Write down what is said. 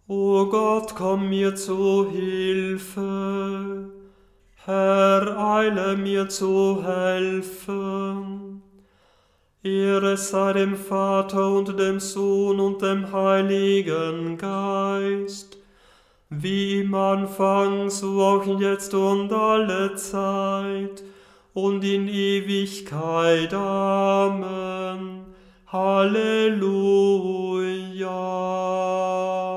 O Gott, komm mir zu Hilfe. Herr, eile mir zu helfen. Ehre sei dem Vater und dem Sohn und dem Heiligen Geist, wie im Anfang, so auch jetzt und alle Zeit und in Ewigkeit. Amen. Halleluja.